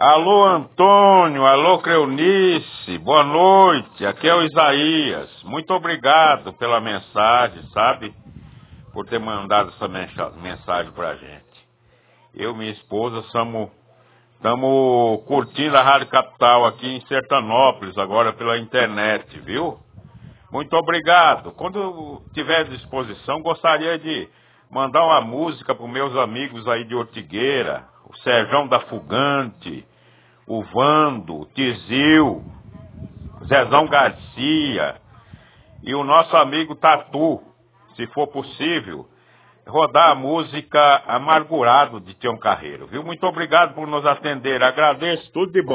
Alô, Antônio, alô, Creunice, boa noite, aqui é o Isaías. Muito obrigado pela mensagem, sabe? Por ter mandado essa mensagem pra gente. Eu e minha esposa estamos curtindo a Rádio Capital aqui em Sertanópolis, agora pela internet, viu? Muito obrigado. Quando eu tiver disposição, gostaria de mandar uma música para os meus amigos aí de Ortigueira, o Serjão da Fugante, o Vando, o Tizil, o Zezão Garcia e o nosso amigo Tatu, se for possível, rodar a música Amargurado de Tião Carreiro, viu? Muito obrigado por nos atender, agradeço, tudo de bom.